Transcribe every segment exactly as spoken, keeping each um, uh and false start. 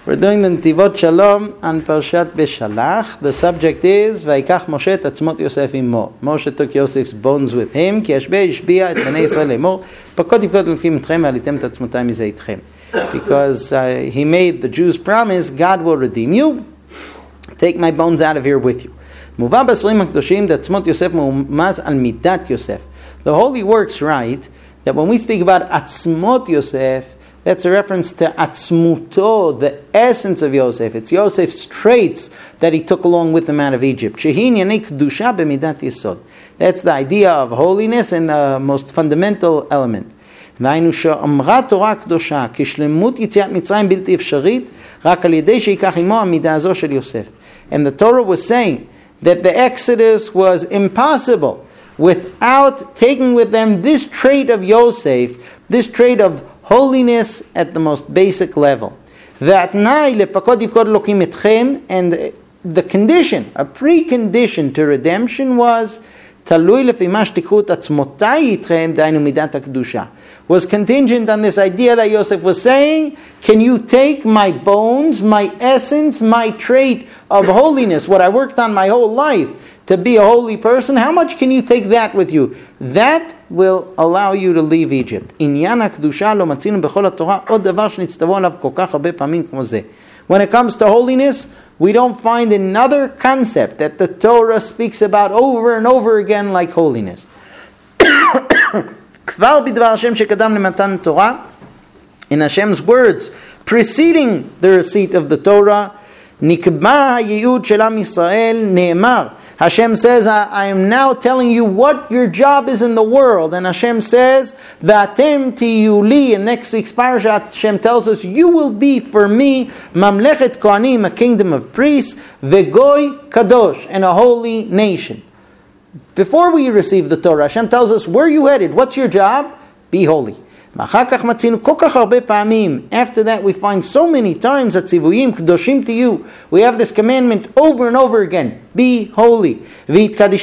We're doing the Netivot Shalom on Parshat Beshalach. The subject is Vayikach Moshe et atzmot Yosef imo. Moshe took Yosef's bones with him. Ki yashbeh ishbiya et bnei Yisrael lemor. Pakod yivkod l'kim etchem v'alitem et atzmotai mizeh itchem. Because uh, he made the Jews promise, God will redeem you. Take my bones out of here with you. Muva b'sforim hakedoshim atzmot Yosef me'umaz al midat Yosef. The Holy Works write that when we speak about atzmot Yosef, that's a reference to atzmuto, the essence of Yosef. It's Yosef's traits that he took along with him out of Egypt. Shehin yanik kedusha b'midat yisod. That's the idea of holiness and the most fundamental element. V'aynu she'amra Torah kedusha kishlemut yitziat Mitzrayim bilti efsharit rak al yedei sheikach imo hamidah hazo shel Yosef. And the Torah was saying that the Exodus was impossible without taking with them this trait of Yosef, this trait of holiness at the most basic level. And the condition, a precondition to redemption was was contingent on this idea that Yosef was saying, can you take my bones, my essence, my trait of holiness, what I worked on my whole life to be a holy person, how much can you take that with you? That will allow you to leave Egypt. When it comes to holiness, we don't find another concept that the Torah speaks about over and over again like holiness. In Hashem's words preceding the receipt of the Torah, Hashem says, I, I am now telling you what your job is in the world. And Hashem says, V'atem tiyuli. In next week's parasha, Hashem tells us, you will be for me, Mamlechet Kohanim, a kingdom of priests, Vegoy Kadosh, and a holy nation. Before we receive the Torah, Hashem tells us, where are you headed? What's your job? Be holy. After that we find so many times that tzivuyim kedoshim to you. We have this commandment over and over again. Be holy. Hashem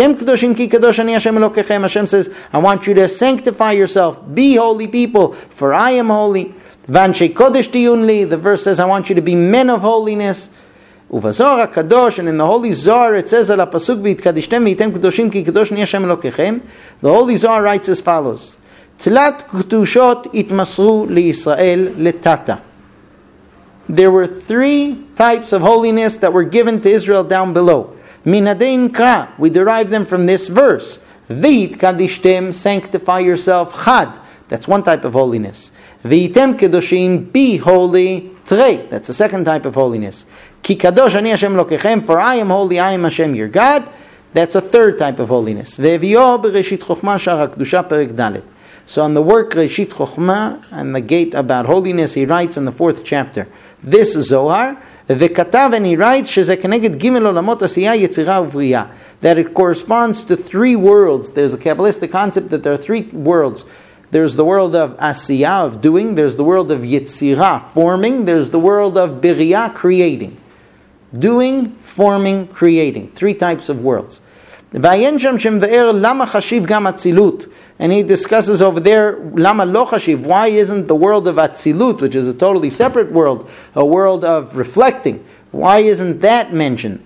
says, I want you to sanctify yourself. Be holy people, for I am holy. The verse says, I want you to be men of holiness. Uvazor HaKadosh, and in the Holy Zohar it says, Ala pasuk v'yitkadishtem v'yitem kedoshim ki kadosh ni Hashem Elokechem. The Holy Zohar writes as follows. Tlat kedushot itmasru liYisrael letata. There were three types of holiness that were given to Israel down below. Minadein kra, we derive them from this verse. V'yit kadishtem, sanctify yourself. Chad, that's one type of holiness. V'yitem kedoshim, be holy. Trei, that's the second type of holiness. Ki kadosh ani Hashem lokechem, for I am holy, I am Hashem your God. That's a third type of holiness. Ve'evio bereshit chokhmah shar hakdusha perek dalet. So on the work Reshit Chokhmah and the gate about holiness, he writes in the fourth chapter, this Zohar, V'katav, and he writes, Shezeh keneged gimel olamot asiyah yetzirah uvriyah, that it corresponds to three worlds. There's a Kabbalistic concept that there are three worlds. There's the world of asiyah, of doing. There's the world of yetzirah, forming. There's the world of biriyah, creating. Doing, forming, creating. Three types of worlds. V'ayen sham shem ve'er lama chashiv gam atzilut. And he discusses over there, Lama lo chashiv, why isn't the world of Atzilut, which is a totally separate world, a world of reflecting, why isn't that mentioned?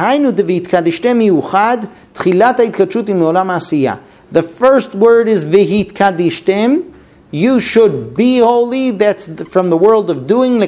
The first word is v'hit kadishtem, you should be holy. That's from the world of doing.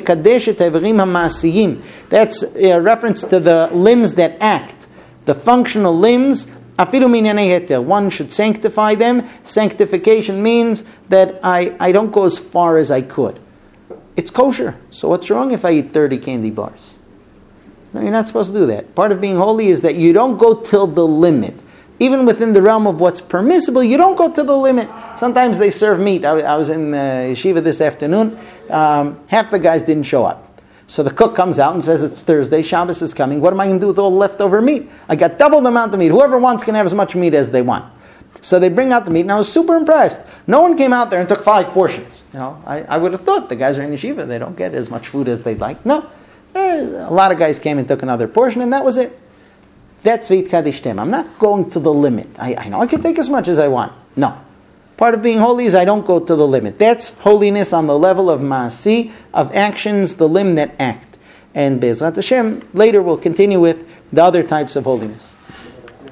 That's a reference to the limbs that act, the functional limbs. One should sanctify them. Sanctification means that I, I don't go as far as I could. It's kosher. So what's wrong if I eat thirty candy bars? No, you're not supposed to do that. Part of being holy is that you don't go till the limit. Even within the realm of what's permissible, you don't go to the limit. Sometimes they serve meat. I, I was in uh, yeshiva this afternoon. Um, half the guys didn't show up. So the cook comes out and says, it's Thursday, Shabbos is coming. What am I going to do with all the leftover meat? I got double the amount of meat. Whoever wants can have as much meat as they want. So they bring out the meat, and I was super impressed. No one came out there and took five portions. You know, I, I would have thought the guys are in yeshiva. They don't get as much food as they'd like. No. A lot of guys came and took another portion, and that was it. That's v'it kadishtem. I'm not going to the limit. I, I know I can take as much as I want. No. Part of being holy is I don't go to the limit. That's holiness on the level of Maasi, of actions, the limb that act. And Be'ezrat Hashem, later we'll continue with the other types of holiness.